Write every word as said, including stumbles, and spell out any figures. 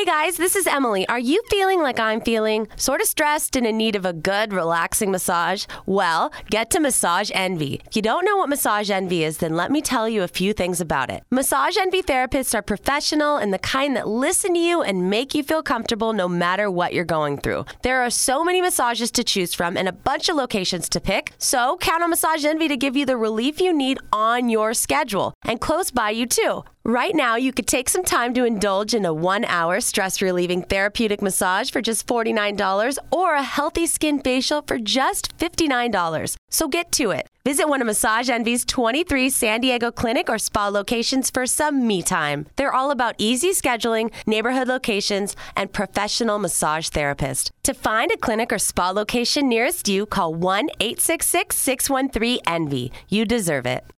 guys, this is Emily. Are you feeling like I'm feeling? Sort of stressed and in need of a good, relaxing massage? Well, get to Massage Envy. If you don't know what Massage Envy is, then let me tell you a few things about it. Massage Envy therapists are professional and the kind that listen to you and make you feel comfortable no matter what you're going through. There are so many massages to choose from and a bunch of locations to pick, so count on Massage Envy to give you the relief you need on your schedule and close by you too. Right now, you could take some time to indulge in a one-hour stress-relieving therapeutic massage for just forty-nine dollars or a healthy skin facial for just fifty-nine dollars. So get to it. Visit one of Massage Envy's twenty-three San Diego clinic or spa locations for some me time. They're all about easy scheduling, neighborhood locations, and professional massage therapists. To find a clinic or spa location nearest you, call one eight six six, six one three, ENVY. You deserve it.